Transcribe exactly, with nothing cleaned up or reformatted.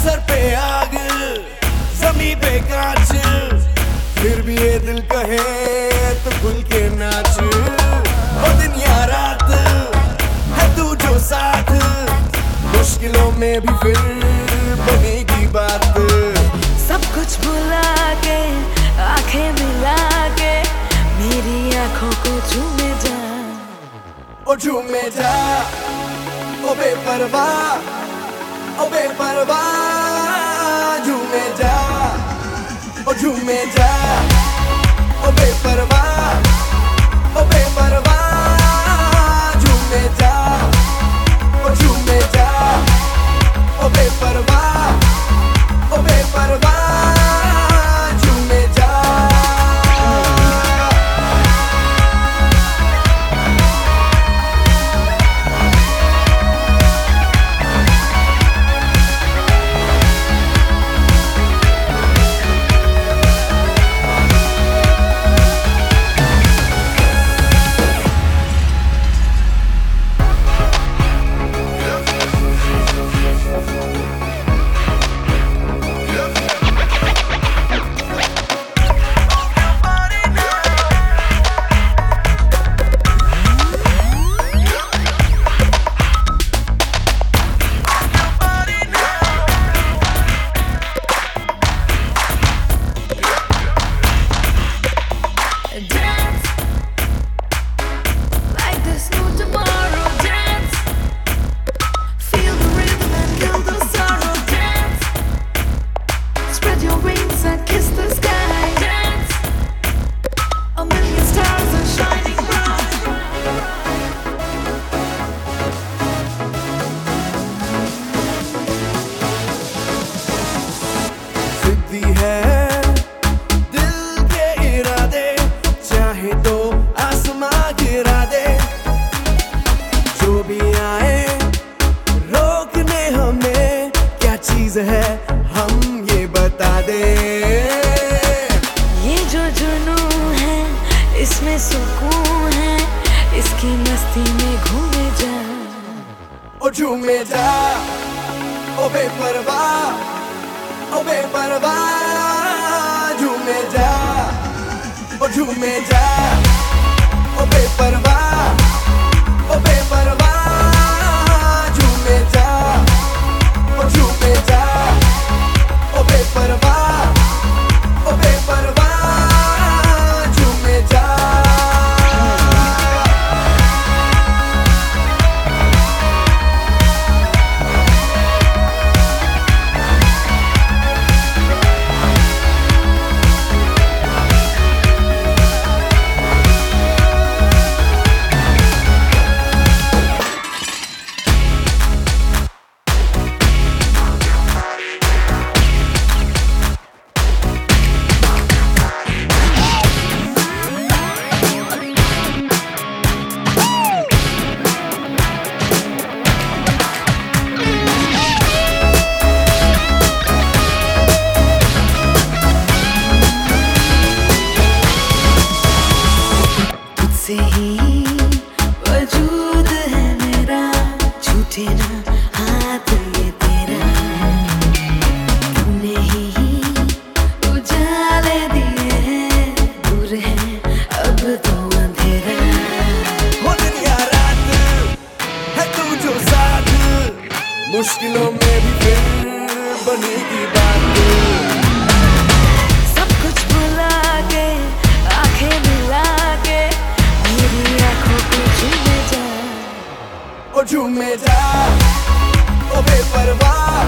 Sir पे आग जमी पे कांच, फिर भी ये दिल कहे तो खुल के नाच। ओ दिन या रात है तू जो साथ, मुश्किलों में भी फिर बनेगी बात। सब कुछ भुला के आंखें मिला के मेरी आंखों को झूमे जा, ओ झूमे जा, ओ बेपरवाह, ओ बेपरवाह, झूमे जा, ओ झूमे जा, ओ बेपरवाह, ओ बेपरवाह, झूमे जा, ओ झूमे जा, ओ बेपरवाह, ओ बेपरवाह, झूमे जा। है दिल के इरादे, चाहे तो आसमां गिरा दे, जो भी आए रोकने हमें क्या चीज है हम ये बता दे। ये जो जुनून है इसमें सुकून है, इसकी मस्ती में घूमे जा, ओ झूमे जा, ओ बेपरवाह, ओ बेपरवाह, झूमे जा, ओ झूमे जा, ओ बेपरवाह, ओ बेपरवाह, झूमे जा, ओ झूमे जा, ओ बेपरवाह, ओ बेपरवाह, झूमे जा। से ही वजूद है मेरा, छूटे ना हाथ ये तेरा, तूने ही उजाले दिए हैं, दूर है अब तो अंधेरा। हो दिन या रात है तू जो साथ, मुश्किलों में भी फिर बनेगी बात। सब कुछ भुला के आंखें मिला के मेरी आंखों को झूमे जा, ओ झूमे जा, ओ बेपरवाह,